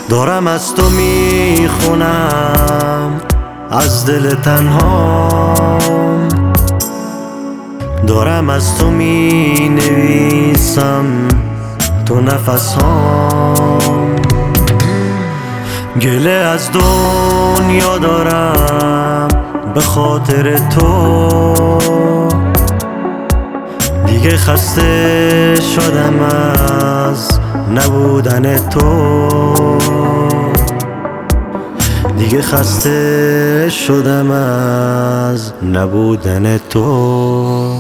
دارم از تو میخونم از دل تنهام، دارم از تو می نویسم تو نفس هام. گله از دنیا دارم به خاطر تو، دیگه خسته شدم از نبودن تو، دیگه خسته شدم از نبودن تو.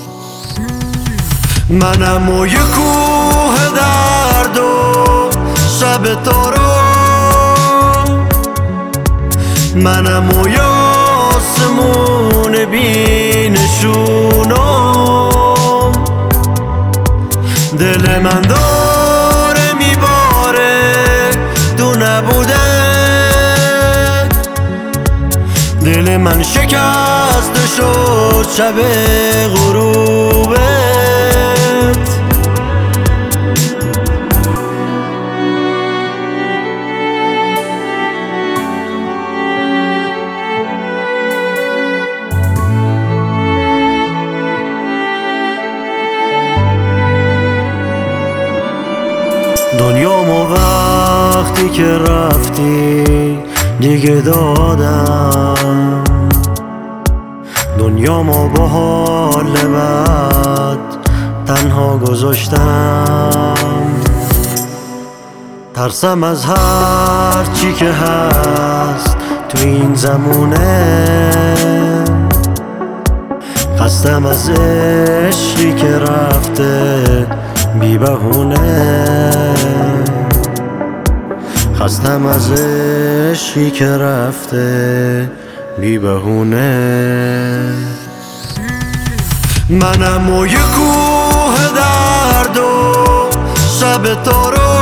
منم و یه کوه درد و شب تارو، منم و یه آسمون بی نشونم، دل من داره میباره تو نبوده، دل من شکسته شد شب غروبت. دنیامو وقتی که رفتی دیگه دادم، دنیامو با حال بد تنها گذاشتم. ترسم از هر چی که هست تو این زمونه، خستم از عشقی که رفته بی بهونه، خستم از عشقی که رفته بی بهونه. منم و یه کوه درد و شب تارو،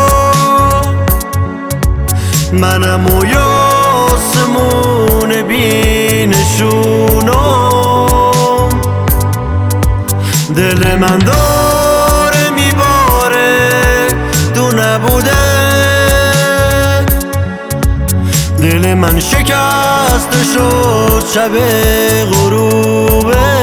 منم و یه آسمون بی نشونم، دل من داره میباره تو نبوده، دل من شکسته شد شب غروبه.